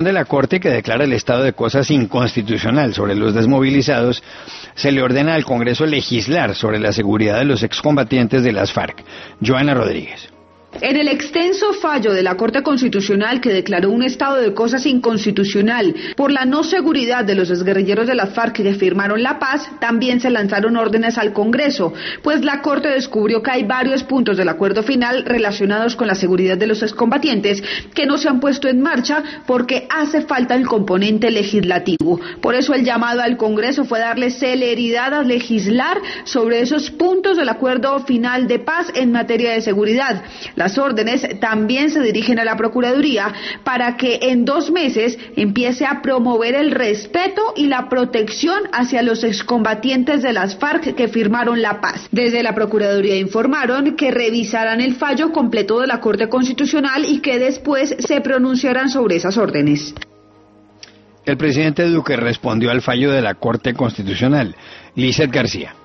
de la Corte, que declara el estado de cosas inconstitucional sobre los desmovilizados, se le ordena al Congreso legislar sobre la seguridad de los excombatientes de las FARC. Joana Rodríguez. En el extenso fallo de la Corte Constitucional que declaró un estado de cosas inconstitucional por la no seguridad de los exguerrilleros de las FARC que firmaron la paz, también se lanzaron órdenes al Congreso, pues la Corte descubrió que hay varios puntos del acuerdo final relacionados con la seguridad de los excombatientes que no se han puesto en marcha porque hace falta el componente legislativo. Por eso el llamado al Congreso fue darle celeridad a legislar sobre esos puntos del acuerdo final de paz en materia de seguridad. Las órdenes también se dirigen a la Procuraduría para que en 2 meses empiece a promover el respeto y la protección hacia los excombatientes de las FARC que firmaron la paz. Desde la Procuraduría informaron que revisarán el fallo completo de la Corte Constitucional y que después se pronunciarán sobre esas órdenes. El presidente Duque respondió al fallo de la Corte Constitucional. Lizeth García.